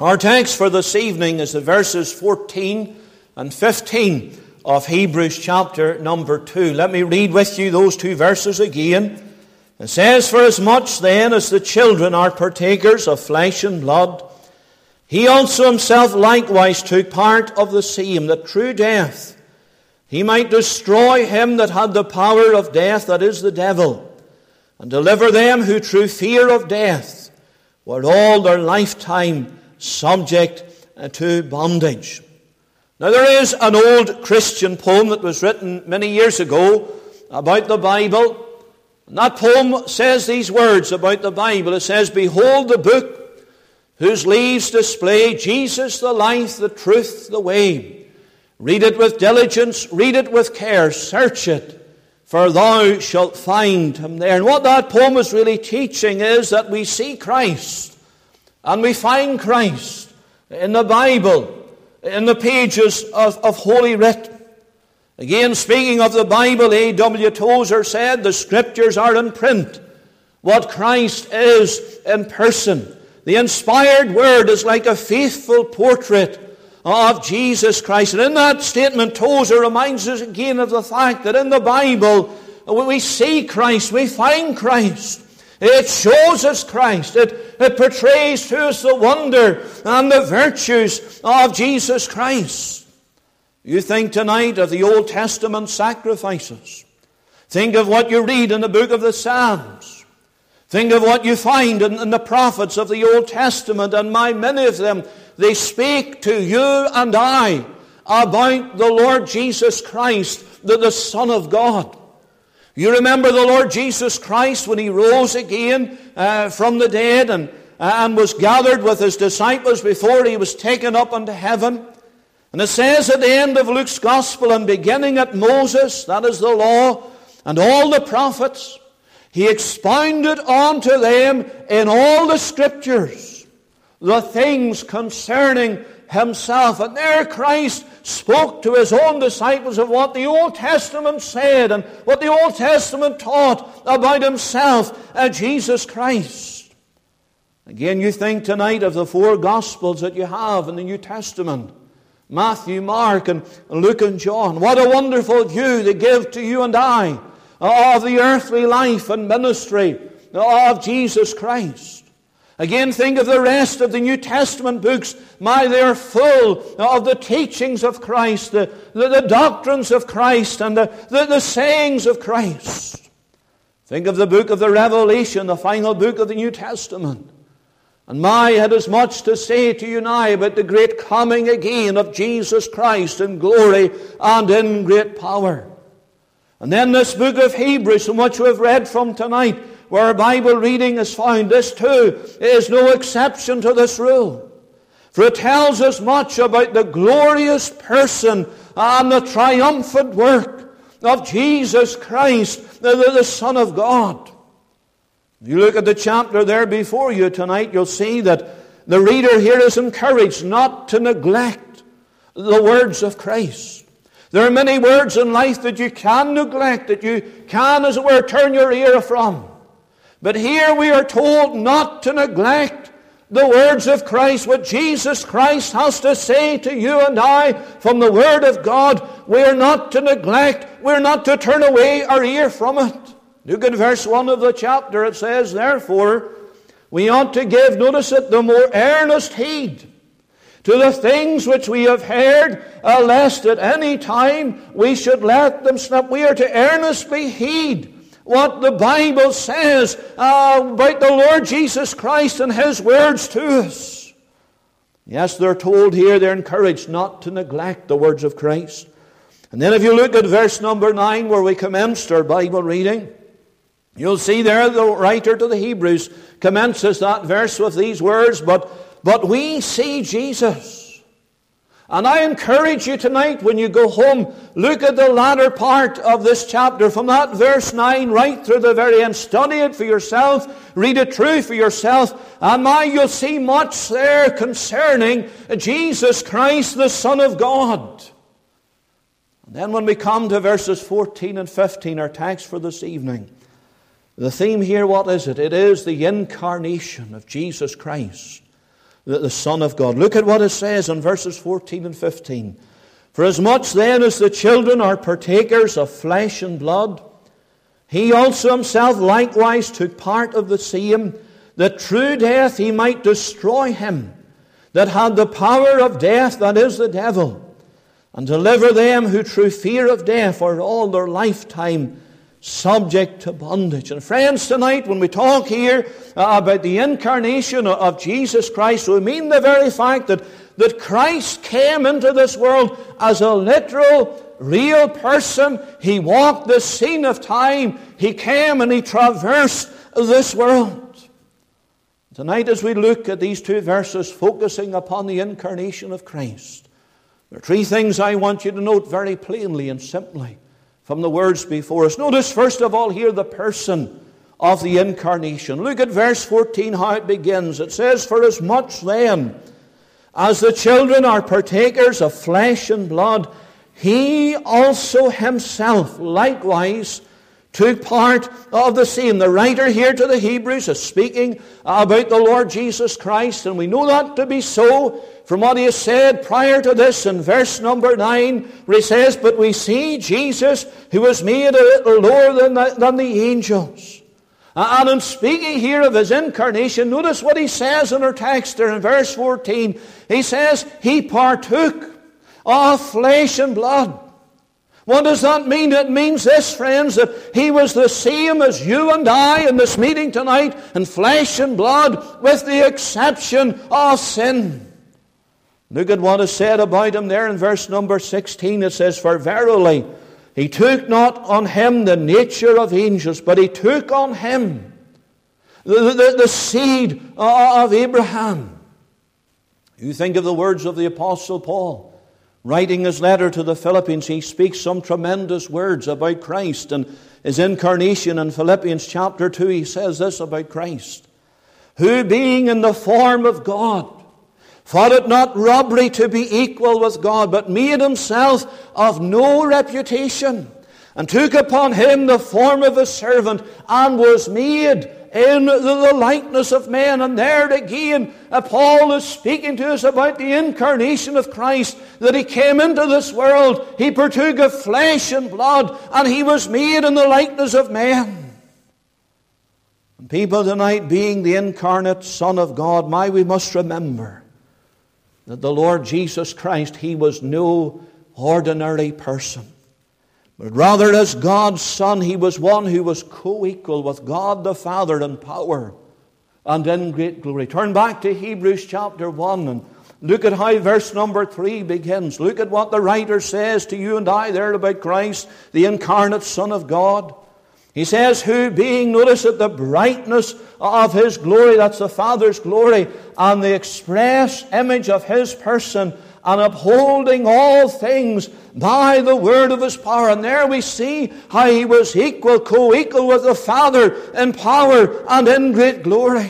Our text for this evening is the verses 14 and 15 of Hebrews chapter number 2. Let me read with you those two verses again. It says, "For as much then as the children are partakers of flesh and blood, he also himself likewise took part of the same, that through death he might destroy him that had the power of death, that is the devil, and deliver them who through fear of death were all their lifetime subject to bondage." Now there is an old Christian poem that was written many years ago about the Bible. And that poem says these words about the Bible. It says, "Behold the book whose leaves display Jesus the life, the truth, the way. Read it with diligence, read it with care, search it, for thou shalt find him there." And what that poem is really teaching is that we see Christ and we find Christ in the Bible, in the pages of Holy Writ. Again, speaking of the Bible, A.W. Tozer said, "The Scriptures are in print what Christ is in person. The inspired Word is like a faithful portrait of Jesus Christ." And in that statement, Tozer reminds us again of the fact that in the Bible, when we see Christ, we find Christ. It shows us Christ. It portrays to us the wonder and the virtues of Jesus Christ. You think tonight of the Old Testament sacrifices. Think of what you read in the book of the Psalms. Think of what you find in the prophets of the Old Testament, and many of them, they speak to you and I about the Lord Jesus Christ, the Son of God. You remember the Lord Jesus Christ when he rose again from the dead and was gathered with his disciples before he was taken up into heaven. And it says at the end of Luke's Gospel, and beginning at Moses, that is the law, and all the prophets, he expounded unto them in all the Scriptures the things concerning himself. And there Christ spoke to his own disciples of what the Old Testament said and what the Old Testament taught about himself, Jesus Christ. Again, you think tonight of the four Gospels that you have in the New Testament. Matthew, Mark, and Luke and John. What a wonderful view they give to you and I of the earthly life and ministry of Jesus Christ. Again, think of the rest of the New Testament books. They are full of the teachings of Christ, the doctrines of Christ, and the sayings of Christ. Think of the book of the Revelation, the final book of the New Testament. And it is much to say to you now about the great coming again of Jesus Christ in glory and in great power. And then this book of Hebrews, from which we have read from tonight, where our Bible reading is found, this too is no exception to this rule. For it tells us much about the glorious person and the triumphant work of Jesus Christ, the Son of God. If you look at the chapter there before you tonight, you'll see that the reader here is encouraged not to neglect the words of Christ. There are many words in life that you can neglect, that you can, as it were, turn your ear from. But here we are told not to neglect the words of Christ, what Jesus Christ has to say to you and I from the Word of God. We are not to neglect, we are not to turn away our ear from it. Look at verse 1 of the chapter. It says, "Therefore, we ought to give," notice it, "the more earnest heed to the things which we have heard, lest at any time we should let them slip." We are to earnestly heed what the Bible says about the Lord Jesus Christ and His words to us. Yes, they're told here, they're encouraged not to neglect the words of Christ. And then if you look at verse number 9, where we commenced our Bible reading, you'll see there the writer to the Hebrews commences that verse with these words, But we see Jesus. And I encourage you tonight, when you go home, look at the latter part of this chapter, from that verse 9 right through the very end. Study it for yourself, read it through for yourself, and you'll see much there concerning Jesus Christ, the Son of God. And then when we come to verses 14 and 15, our text for this evening, the theme here, what is it? It is the incarnation of Jesus Christ, the Son of God. Look at what it says in verses 14 and 15. For as much then as the children are partakers of flesh and blood, he also himself likewise took part of the same, that through death he might destroy him that had the power of death, that is, the devil, and deliver them who through fear of death are all their lifetime subject to bondage. And friends, tonight when we talk here about the incarnation of Jesus Christ, we mean the very fact that Christ came into this world as a literal, real person. He walked the scene of time. He came and he traversed this world. Tonight, as we look at these two verses focusing upon the incarnation of Christ, there are three things I want you to note very plainly and simply from the words before us. Notice first of all here the person of the incarnation. Look at verse 14, how it begins. It says, for as much then as the children are partakers of flesh and blood, he also himself likewise took part of the same. The writer here to the Hebrews is speaking about the Lord Jesus Christ, and we know that to be so from what he has said prior to this in verse number 9, where he says, but we see Jesus, who was made a little lower than the angels. And in speaking here of his incarnation, notice what he says in our text there in verse 14. He says, he partook of flesh and blood. What does that mean? It means this, friends, that he was the same as you and I in this meeting tonight, in flesh and blood, with the exception of sin. Look at what is said about him there in verse number 16. It says, for verily he took not on him the nature of angels, but he took on him the seed of Abraham. You think of the words of the Apostle Paul. Writing his letter to the Philippians, he speaks some tremendous words about Christ and his incarnation. In Philippians chapter 2, he says this about Christ. Who being in the form of God, thought it not robbery to be equal with God, but made himself of no reputation, and took upon him the form of a servant, and was made in the likeness of men. And there again, Paul is speaking to us about the incarnation of Christ, that he came into this world, he partook of flesh and blood, and he was made in the likeness of men. And people tonight, being the incarnate Son of God, we must remember that the Lord Jesus Christ, he was no ordinary person. But rather, as God's Son, he was one who was co-equal with God the Father in power and in great glory. Turn back to Hebrews chapter 1 and look at how verse number 3 begins. Look at what the writer says to you and I there about Christ, the incarnate Son of God. He says, who being, notice it, the brightness of his glory, that's the Father's glory, and the express image of his person, and upholding all things by the word of his power. And there we see how he was equal, co-equal with the Father in power and in great glory.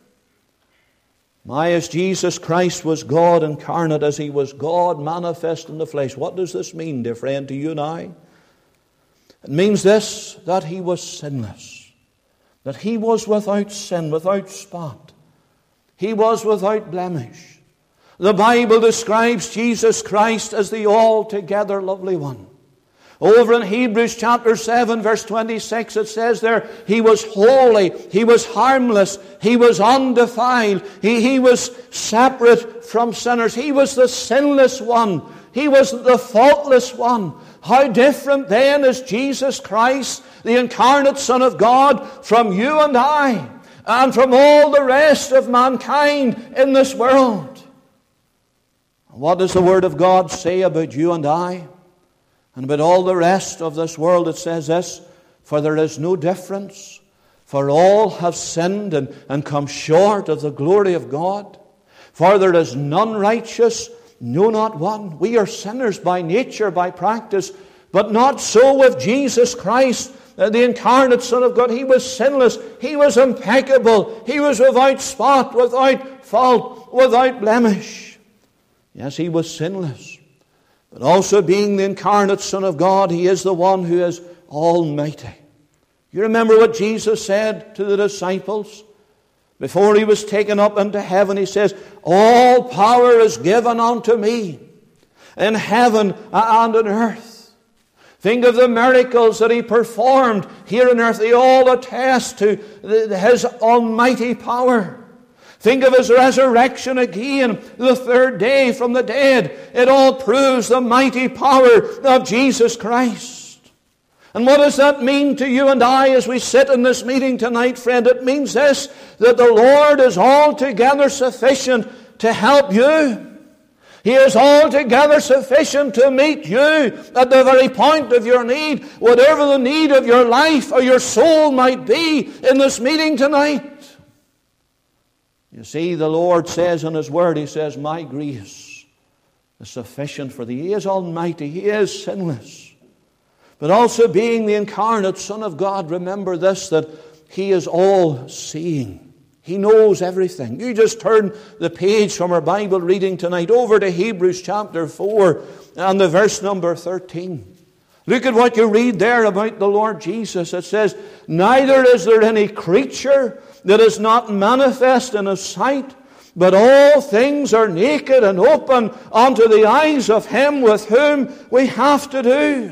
As Jesus Christ was God incarnate, as he was God manifest in the flesh. What does this mean, dear friend, to you and I? It means this, that he was sinless. That he was without sin, without spot. He was without blemish. The Bible describes Jesus Christ as the altogether lovely one. Over in Hebrews chapter 7 verse 26 it says there, he was holy, he was harmless, he was undefiled, he was separate from sinners, he was the sinless one, he was the faultless one. How different then is Jesus Christ, the incarnate Son of God, from you and I, and from all the rest of mankind in this world. What does the Word of God say about you and I? And about all the rest of this world? It says this, for there is no difference, for all have sinned and come short of the glory of God. For there is none righteous, no, not one. We are sinners by nature, by practice, but not so with Jesus Christ, the incarnate Son of God. He was sinless, he was impeccable, he was without spot, without fault, without blemish. Yes, he was sinless. But also being the incarnate Son of God, he is the one who is almighty. You remember what Jesus said to the disciples? Before he was taken up into heaven, he says, all power is given unto me in heaven and on earth. Think of the miracles that he performed here on earth. They all attest to his almighty power. Think of his resurrection again, the third day from the dead. It all proves the mighty power of Jesus Christ. And what does that mean to you and I as we sit in this meeting tonight, friend? It means this, that the Lord is altogether sufficient to help you. He is altogether sufficient to meet you at the very point of your need, whatever the need of your life or your soul might be in this meeting tonight. You see, the Lord says in His Word, He says, my grace is sufficient for thee. He is almighty. He is sinless. But also being the incarnate Son of God, remember this, that He is all-seeing. He knows everything. You just turn the page from our Bible reading tonight over to Hebrews chapter 4 and the verse number 13. Look at what you read there about the Lord Jesus. It says, neither is there any creature that is not manifest in His sight, but all things are naked and open unto the eyes of Him with whom we have to do.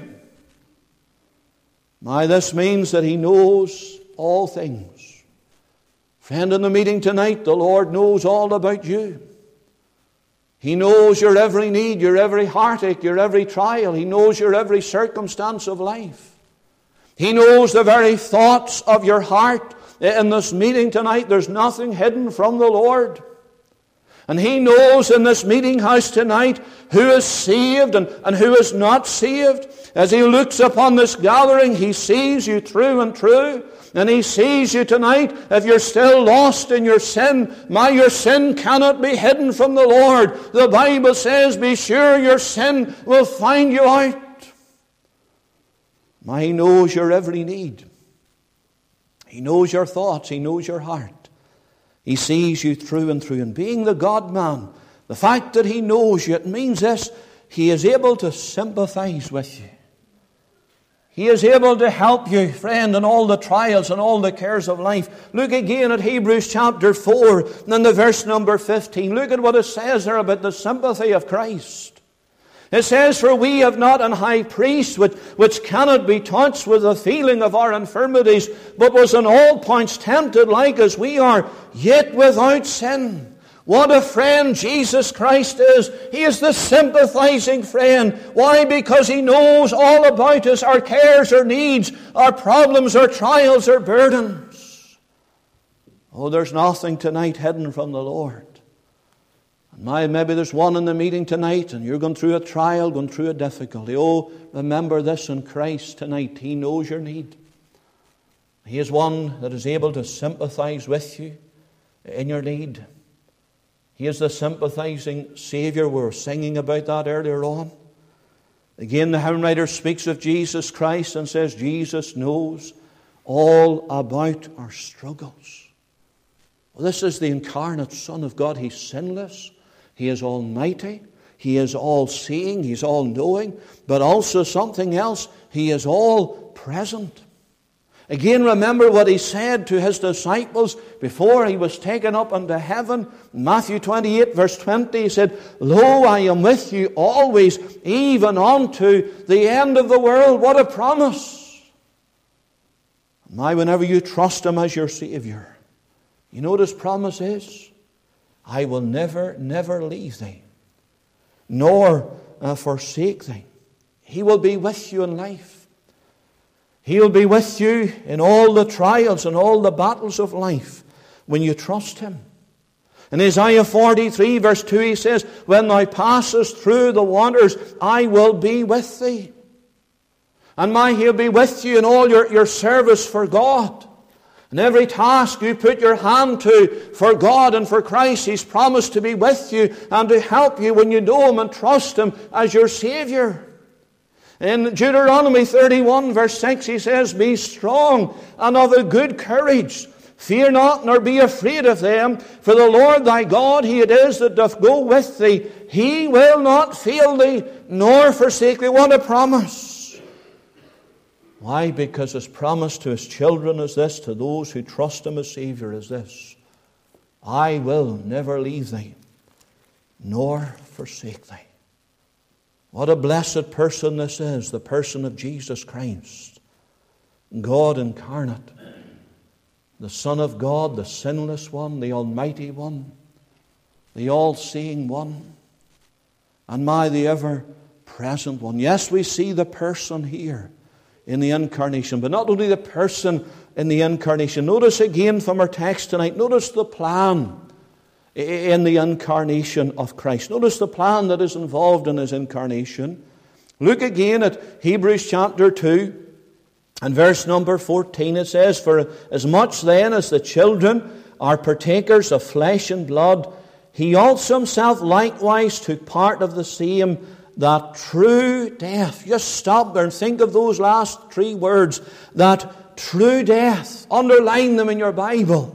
Now, this means that He knows all things. Friend, in the meeting tonight, the Lord knows all about you. He knows your every need, your every heartache, your every trial. He knows your every circumstance of life. He knows the very thoughts of your heart. In this meeting tonight, there's nothing hidden from the Lord. And He knows in this meeting house tonight who is saved and who is not saved. As He looks upon this gathering, He sees you through and through. And He sees you tonight. If you're still lost in your sin, your sin cannot be hidden from the Lord. The Bible says, be sure your sin will find you out. He knows your every need. He knows your thoughts. He knows your heart. He sees you through and through. And being the God-man, the fact that He knows you, it means this, He is able to sympathize with you. He is able to help you, friend, in all the trials and all the cares of life. Look again at Hebrews chapter 4 and the verse number 15. Look at what it says there about the sympathy of Christ. It says, for we have not an high priest which cannot be touched with the feeling of our infirmities, but was in all points tempted like as we are, yet without sin. What a friend Jesus Christ is. He is the sympathizing friend. Why? Because He knows all about us, our cares, our needs, our problems, our trials, our burdens. Oh, there's nothing tonight hidden from the Lord. And maybe there's one in the meeting tonight and you're going through a trial, going through a difficulty. Oh, remember this in Christ tonight. He knows your need. He is one that is able to sympathize with you in your need. He is the sympathizing Savior. We were singing about that earlier on. Again, the hymn writer speaks of Jesus Christ and says, Jesus knows all about our struggles. Well, this is the incarnate Son of God. He's sinless. He is almighty. He is all-seeing. He's all-knowing. But also something else. He is all-present. Again, remember what He said to His disciples before He was taken up into heaven. In Matthew 28, verse 20, He said, lo, I am with you always, even unto the end of the world. What a promise. Whenever you trust Him as your Savior, you know what His promise is? I will never, never leave thee, nor forsake thee. He will be with you in life. He'll be with you in all the trials and all the battles of life when you trust Him. In Isaiah 43 verse 2 He says, when thou passest through the waters, I will be with thee. And He'll be with you in all your service for God. And every task you put your hand to for God and for Christ, He's promised to be with you and to help you when you know Him and trust Him as your Savior. In Deuteronomy 31 verse 6 He says, be strong and of a good courage. Fear not, nor be afraid of them. For the Lord thy God, He it is that doth go with thee. He will not fail thee, nor forsake thee. What a promise. Why? Because His promise to His children is this, to those who trust Him as Savior is this. I will never leave thee, nor forsake thee. What a blessed person this is, the person of Jesus Christ, God incarnate, the Son of God, the sinless one, the Almighty one, the all-seeing one, and the ever-present one. Yes, we see the person here in the incarnation, but not only the person in the incarnation. Notice again from our text tonight, notice the plan in the incarnation of Christ. Notice the plan that is involved in His incarnation. Look again at Hebrews chapter 2 and verse number 14. It says, For as much then as the children are partakers of flesh and blood, He also Himself likewise took part of the same, that through death. Just stop there and think of those last three words. That through death. Underline them in your Bible.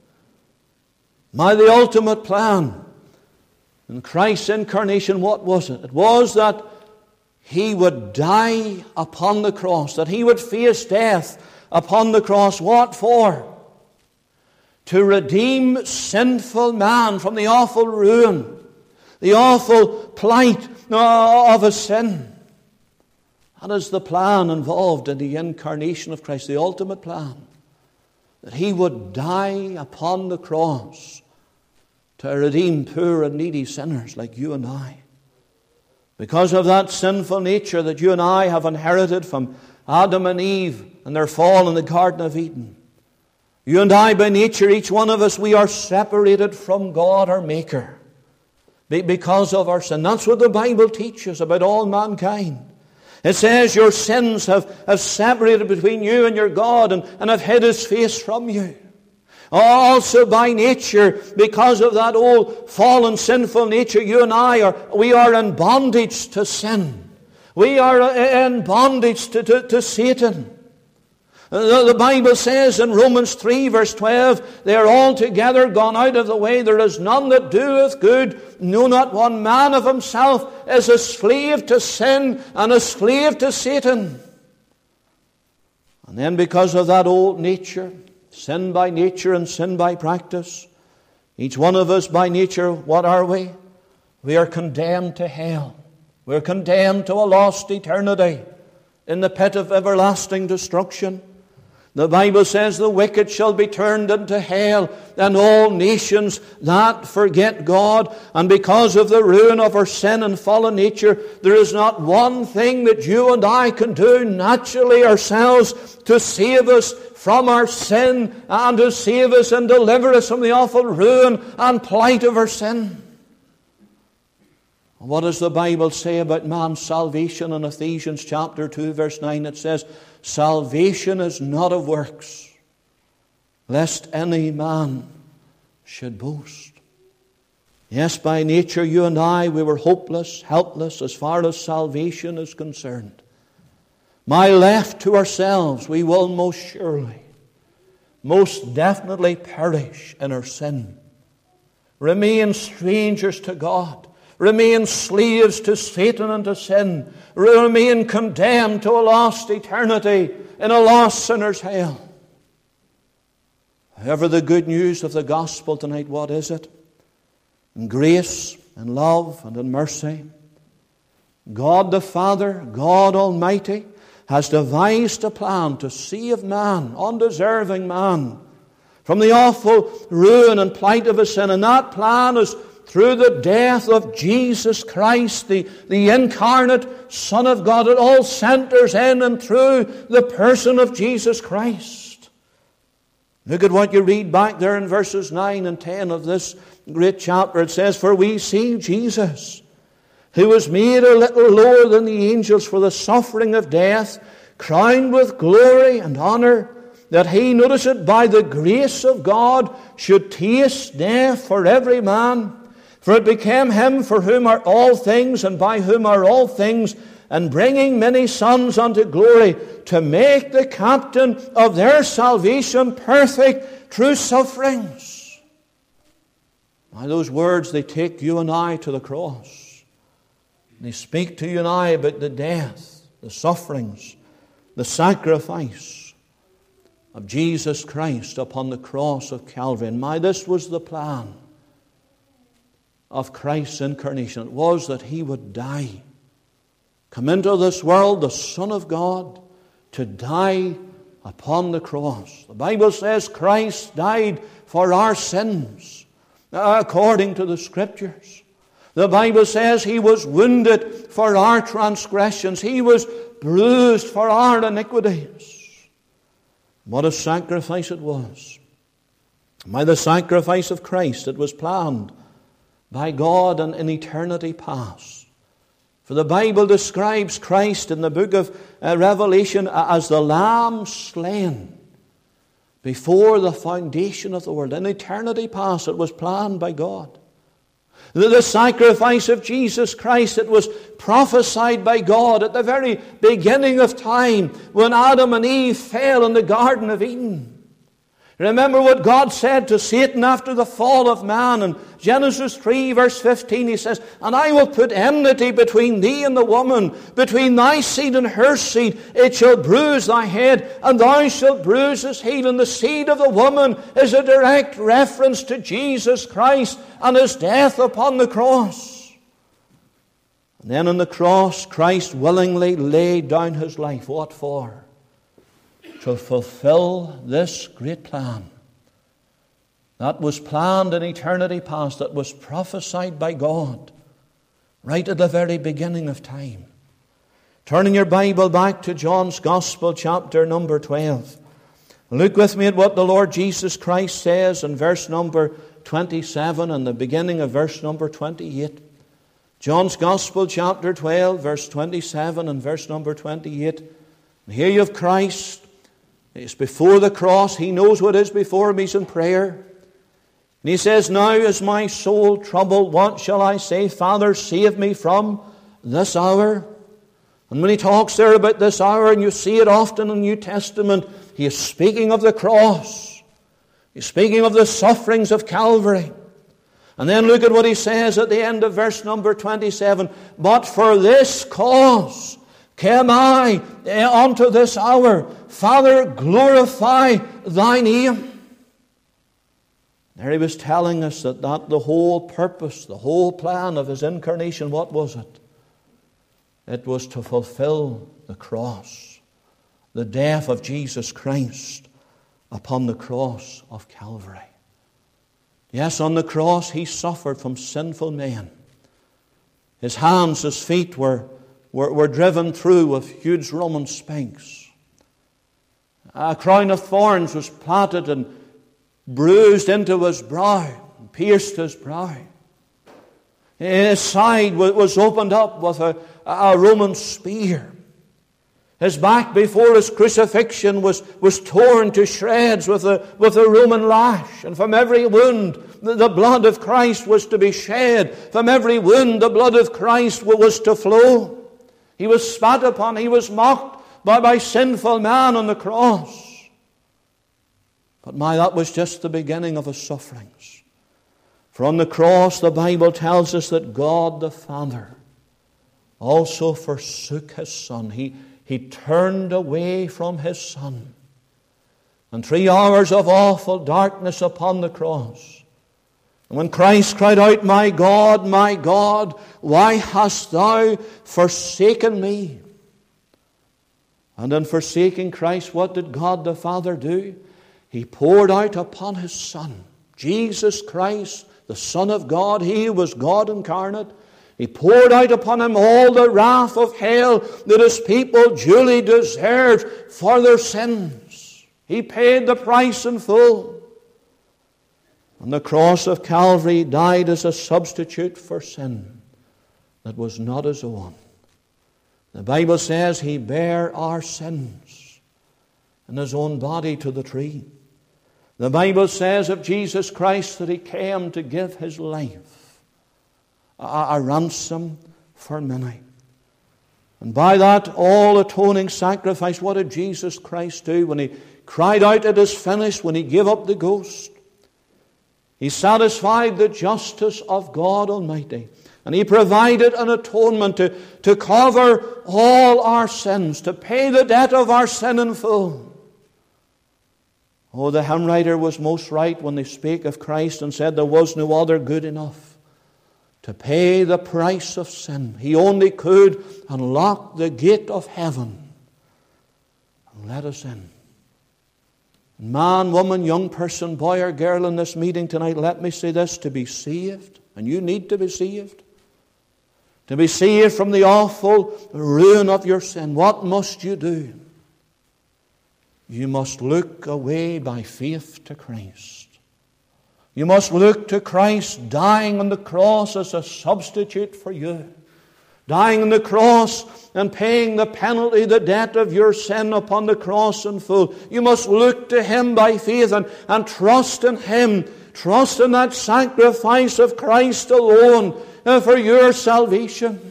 The ultimate plan in Christ's incarnation, what was it? It was that He would die upon the cross, that He would face death upon the cross. What for? To redeem sinful man from the awful ruin, the awful plight of his sin. That is the plan involved in the incarnation of Christ, the ultimate plan. That He would die upon the cross to redeem poor and needy sinners like you and I. Because of that sinful nature that you and I have inherited from Adam and Eve and their fall in the Garden of Eden. You and I, by nature, each one of us, we are separated from God, our Maker, because of our sin. That's what the Bible teaches about all mankind. It says your sins have separated between you and your God and have hid His face from you. Also by nature, because of that old fallen sinful nature, you and we are in bondage to sin. We are in bondage to Satan. The Bible says in Romans 3 verse 12, they are altogether gone out of the way. There is none that doeth good, no, not one. Man of himself is a slave to sin and a slave to Satan. And then because of that old nature, sin by nature and sin by practice, each one of us by nature, what are we? We are condemned to hell. We're condemned to a lost eternity in the pit of everlasting destruction. The Bible says the wicked shall be turned into hell, and all nations that forget God. And because of the ruin of our sin and fallen nature, there is not one thing that you and I can do naturally ourselves to save us from our sin and to save us and deliver us from the awful ruin and plight of our sin. What does the Bible say about man's salvation in Ephesians chapter 2 verse 9? It says, salvation is not of works, lest any man should boast. Yes, by nature you and I, we were hopeless, helpless as far as salvation is concerned. Left to ourselves, we will most surely, most definitely perish in our sin. Remain strangers to God. Remain slaves to Satan and to sin. Remain condemned to a lost eternity in a lost sinner's hell. However, the good news of the gospel tonight, what is it? In grace and love and in mercy, God the Father, God Almighty, has devised a plan to save man, undeserving man, from the awful ruin and plight of his sin. And that plan is through the death of Jesus Christ, the incarnate Son of God. It all centers in and through the person of Jesus Christ. Look at what you read back there in verses 9 and 10 of this great chapter. It says, for we see Jesus, who was made a little lower than the angels for the suffering of death, crowned with glory and honor, that he, notice it, by the grace of God, should taste death for every man. For it became him for whom are all things, and by whom are all things, and bringing many sons unto glory, to make the captain of their salvation perfect through sufferings. Now those words, they take you and I to the cross. They speak to you and I about the death, the sufferings, the sacrifice of Jesus Christ upon the cross of Calvary. And this was the plan of Christ's incarnation. It was that He would die, come into this world, the Son of God, to die upon the cross. The Bible says Christ died for our sins, according to the Scriptures. The Bible says He was wounded for our transgressions. He was bruised for our iniquities. What a sacrifice it was. By the sacrifice of Christ, it was planned by God in eternity past. For the Bible describes Christ in the book of Revelation as the Lamb slain before the foundation of the world. In eternity past, it was planned by God. The sacrifice of Jesus Christ, it was prophesied by God at the very beginning of time when Adam and Eve fell in the Garden of Eden. Remember what God said to Satan after the fall of man in Genesis 3 verse 15. He says, "And I will put enmity between thee and the woman, between thy seed and her seed. It shall bruise thy head, and thou shalt bruise his heel." And the seed of the woman is a direct reference to Jesus Christ and His death upon the cross. And then on the cross, Christ willingly laid down His life. What for? To fulfill this great plan that was planned in eternity past, that was prophesied by God right at the very beginning of time. Turning your Bible back to John's Gospel, chapter number 12. Look with me at what the Lord Jesus Christ says in verse number 27 and the beginning of verse number 28. John's Gospel, chapter 12, verse 27 and verse number 28. And here you have Christ. He's before the cross. He knows what is before him. He's in prayer. And He says, "Now is my soul troubled. What shall I say? Father, save me from this hour." And when He talks there about this hour, and you see it often in the New Testament, He is speaking of the cross. He's speaking of the sufferings of Calvary. And then look at what He says at the end of verse number 27. "But for this cause came I unto this hour. Father, glorify thy name." There He was telling us that the whole purpose, the whole plan of His incarnation, what was it? It was to fulfill the cross, the death of Jesus Christ upon the cross of Calvary. Yes, on the cross He suffered from sinful men. His hands, His feet were driven through with huge Roman spikes. A crown of thorns was planted and bruised into His brow, and pierced His brow. His side was opened up with a Roman spear. His back before His crucifixion was torn to shreds with a Roman lash. And from every wound, the blood of Christ was to be shed. From every wound, the blood of Christ was to flow. He was spat upon. He was mocked by sinful man on the cross. But that was just the beginning of His sufferings. For on the cross, the Bible tells us that God the Father also forsook His Son. He turned away from His Son. And 3 hours of awful darkness upon the cross. And when Christ cried out, my God, why hast thou forsaken me?" And in forsaking Christ, what did God the Father do? He poured out upon His Son, Jesus Christ, the Son of God. He was God incarnate. He poured out upon Him all the wrath of hell that His people duly deserved for their sins. He paid the price in full. On the cross of Calvary, He died as a substitute for sin that was not His own. The Bible says He bare our sins in His own body to the tree. The Bible says of Jesus Christ that He came to give His life, a ransom for many. And by that all-atoning sacrifice, what did Jesus Christ do when He cried out, "It is finished," when He gave up the ghost? He satisfied the justice of God Almighty. And He provided an atonement to cover all our sins, to pay the debt of our sin in full. Oh, the hymn writer was most right when they spake of Christ and said there was no other good enough to pay the price of sin. He only could unlock the gate of heaven and let us in. Man, woman, young person, boy or girl in this meeting tonight, let me say this: to be saved, and you need to be saved, to be saved from the awful ruin of your sin, what must you do? You must look away by faith to Christ. You must look to Christ dying on the cross as a substitute for you. Dying on the cross and paying the penalty, the debt of your sin upon the cross in full. You must look to Him by faith and trust in Him. Trust in that sacrifice of Christ alone for your salvation.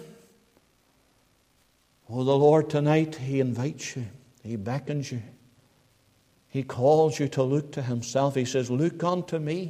Oh, the Lord tonight, He invites you. He beckons you. He calls you to look to Himself. He says, look unto me.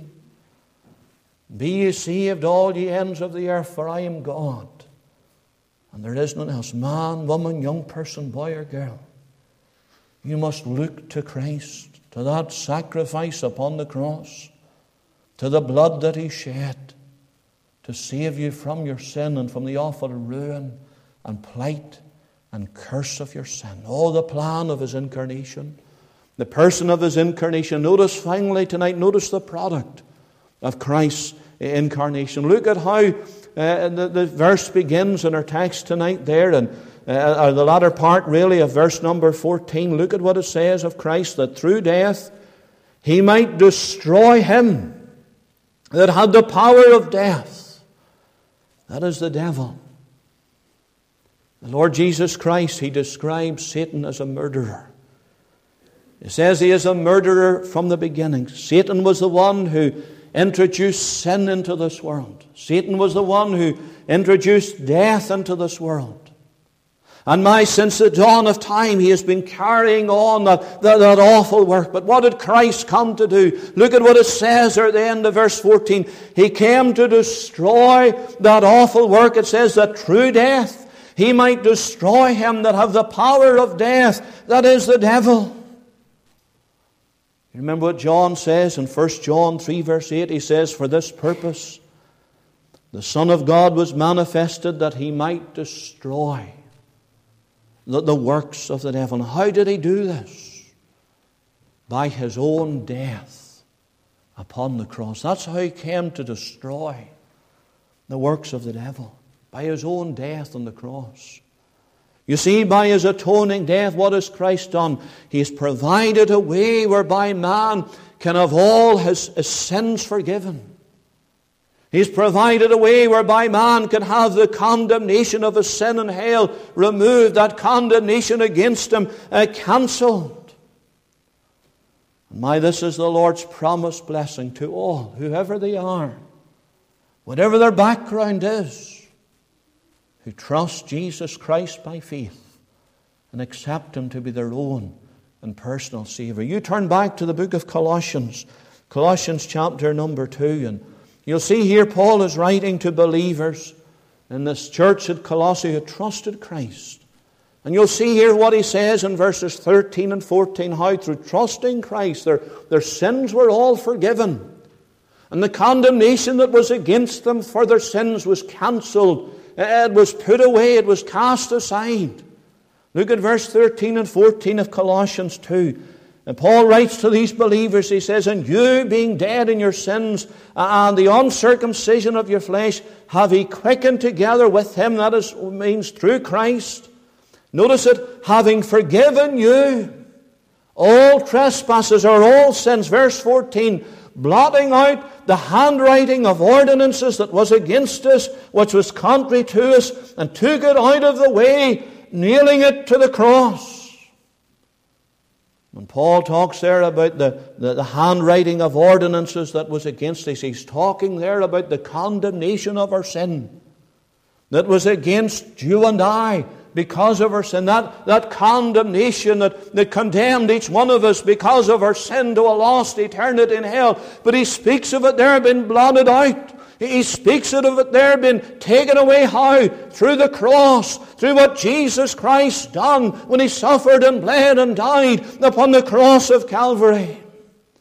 Be ye saved, all ye ends of the earth, for I am God. And there is none else. Man, woman, young person, boy or girl, you must look to Christ, to that sacrifice upon the cross, to the blood that He shed to save you from your sin and from the awful ruin and plight and curse of your sin. Oh, the plan of His incarnation, the person of His incarnation. Notice finally tonight, notice the product of Christ's incarnation. Look at how the verse begins in our text tonight there, and the latter part really of verse number 14. Look at what it says of Christ, that through death He might destroy him that had the power of death. That is the devil. The Lord Jesus Christ, He describes Satan as a murderer. He says he is a murderer from the beginning. Satan was the one who introduced sin into this world. Satan was the one who introduced death into this world. And since the dawn of time, he has been carrying on that awful work. But what did Christ come to do? Look at what it says there at the end of verse 14. He came to destroy that awful work. It says that through death He might destroy him that have the power of death, that is the devil. You remember what John says in 1 John 3 verse 8? He says, for this purpose the Son of God was manifested, that He might destroy the works of the devil. And how did He do this? By His own death upon the cross. That's how He came to destroy the works of the devil. By His own death on the cross. You see, by His atoning death, what has Christ done? He has provided a way whereby man can have all his sins forgiven. He's provided a way whereby man can have the condemnation of his sin in hell removed, that condemnation against him cancelled. And this is the Lord's promised blessing to all, whoever they are, whatever their background is, who trust Jesus Christ by faith and accept Him to be their own and personal Savior. You turn back to the book of Colossians, Colossians chapter number 2, and you'll see here Paul is writing to believers in this church at Colossae who trusted Christ. And you'll see here what he says in verses 13 and 14, how through trusting Christ their sins were all forgiven. And the condemnation that was against them for their sins was cancelled. It was put away. It was cast aside. Look at verse 13 and 14 of Colossians 2. And Paul writes to these believers, he says, and you being dead in your sins and the uncircumcision of your flesh, have He quickened together with Him. That means through Christ. Notice it, having forgiven you all trespasses or all sins. Verse 14, blotting out the handwriting of ordinances that was against us, which was contrary to us, and took it out of the way, nailing it to the cross. When Paul talks there about the handwriting of ordinances that was against us, he's talking there about the condemnation of our sin that was against you and I because of our sin. That condemnation that condemned each one of us because of our sin to a lost eternity in hell. But he speaks of it there being blotted out. He speaks of it there being taken away. How? Through the cross. Through what Jesus Christ done when He suffered and bled and died upon the cross of Calvary.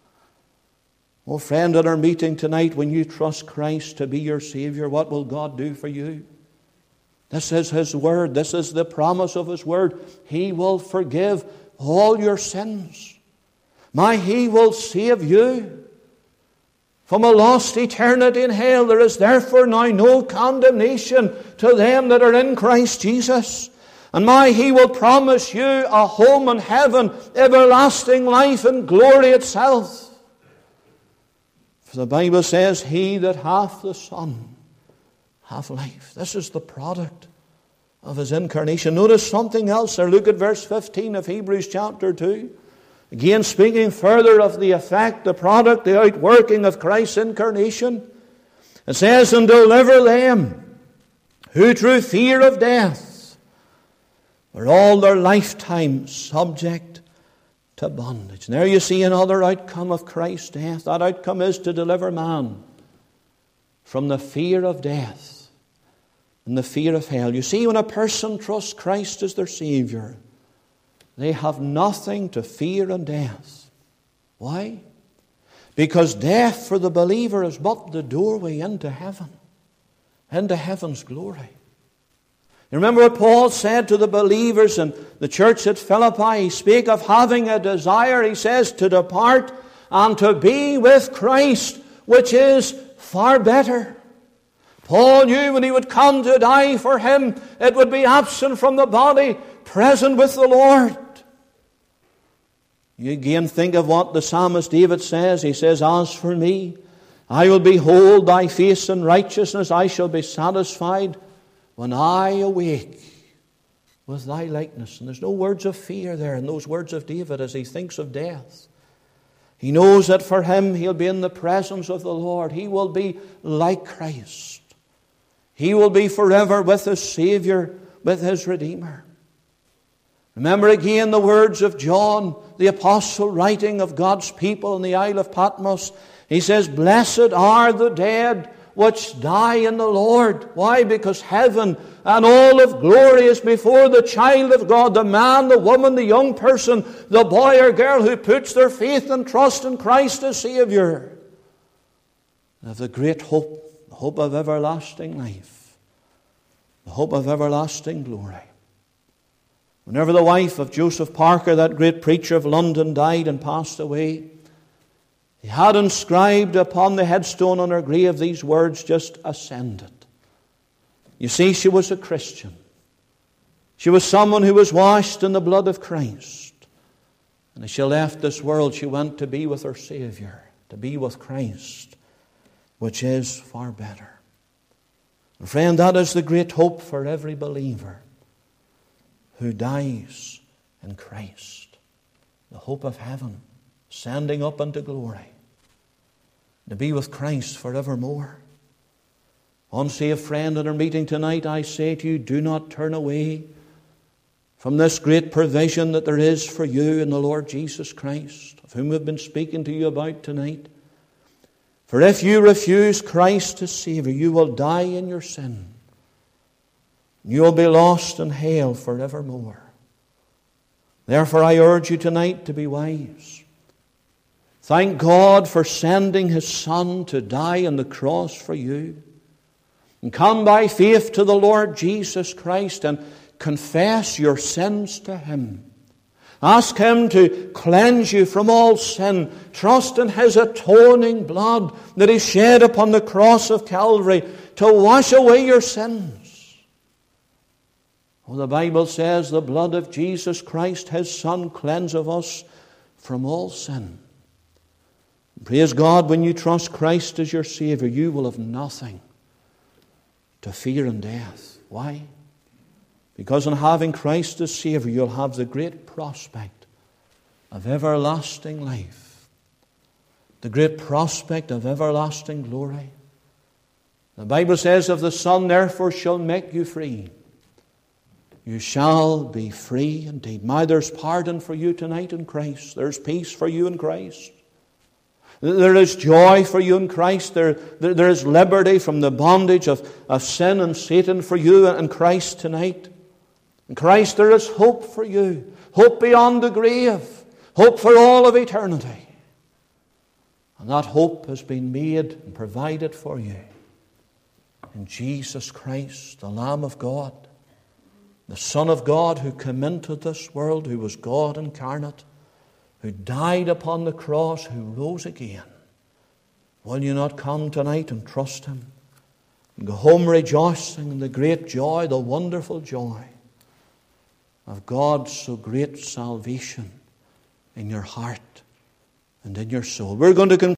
Oh friend, at our meeting tonight, when you trust Christ to be your Savior, what will God do for you? This is His Word. This is the promise of His Word. He will forgive all your sins. He will save you from a lost eternity in hell. There is therefore now no condemnation to them that are in Christ Jesus. And He will promise you a home in heaven, everlasting life and glory itself. For the Bible says, he that hath the Son hath life. This is the product of His incarnation. Notice something else there. Look at verse 15 of Hebrews chapter 2. Again, speaking further of the effect, the product, the outworking of Christ's incarnation. It says, and deliver them who through fear of death were all their lifetime subject to bondage. And there you see another outcome of Christ's death. That outcome is to deliver man from the fear of death and the fear of hell. You see, when a person trusts Christ as their Savior, they have nothing to fear in death. Why? Because death for the believer is but the doorway into heaven, into heaven's glory. You remember what Paul said to the believers in the church at Philippi? He spake of having a desire, he says, to depart and to be with Christ, which is far better. Paul knew when he would come to die for him, it would be absent from the body, present with the Lord. You again think of what the psalmist David says. He says, as for me, I will behold thy face in righteousness. I shall be satisfied when I awake with thy likeness. And there's no words of fear there in those words of David as he thinks of death. He knows that for him he'll be in the presence of the Lord. He will be like Christ. He will be forever with his Savior, with his Redeemer. Remember again the words of John, the apostle, writing of God's people in the Isle of Patmos. He says, blessed are the dead which die in the Lord. Why? Because heaven and all of glory is before the child of God, the man, the woman, the young person, the boy or girl who puts their faith and trust in Christ as Savior. And of the great hope, the hope of everlasting life, the hope of everlasting glory. Whenever the wife of Joseph Parker, that great preacher of London, died and passed away, he had inscribed upon the headstone on her grave these words, just ascended. You see, she was a Christian. She was someone who was washed in the blood of Christ. And as she left this world, she went to be with her Savior, to be with Christ, which is far better. And friend, that is the great hope for every believer who dies in Christ. The hope of heaven, ascending up into glory, to be with Christ forevermore. Unsaved friend, in our meeting tonight, I say to you, do not turn away from this great provision that there is for you in the Lord Jesus Christ, of whom we've been speaking to you about tonight. For if you refuse Christ as Savior, you will die in your sin. You will be lost in hell forevermore. Therefore, I urge you tonight to be wise. Thank God for sending His Son to die on the cross for you. And come by faith to the Lord Jesus Christ and confess your sins to Him. Ask Him to cleanse you from all sin. Trust in His atoning blood that He shed upon the cross of Calvary to wash away your sins. Well, the Bible says the blood of Jesus Christ, His Son, cleanseth us from all sin. Praise God, when you trust Christ as your Savior, you will have nothing to fear in death. Why? Because in having Christ as Savior, you'll have the great prospect of everlasting life, the great prospect of everlasting glory. The Bible says, if the Son therefore shall make you free, you shall be free indeed. There's pardon for you tonight in Christ. There's peace for you in Christ. There is joy for you in Christ. There is liberty from the bondage of sin and Satan for you in Christ tonight. In Christ there is hope for you. Hope beyond the grave. Hope for all of eternity. And that hope has been made and provided for you in Jesus Christ, the Lamb of God, the Son of God, who came into this world, who was God incarnate, who died upon the cross, who rose again. Will you not come tonight and trust Him? And go home rejoicing in the great joy, the wonderful joy of God's so great salvation in your heart and in your soul. We're going to conclude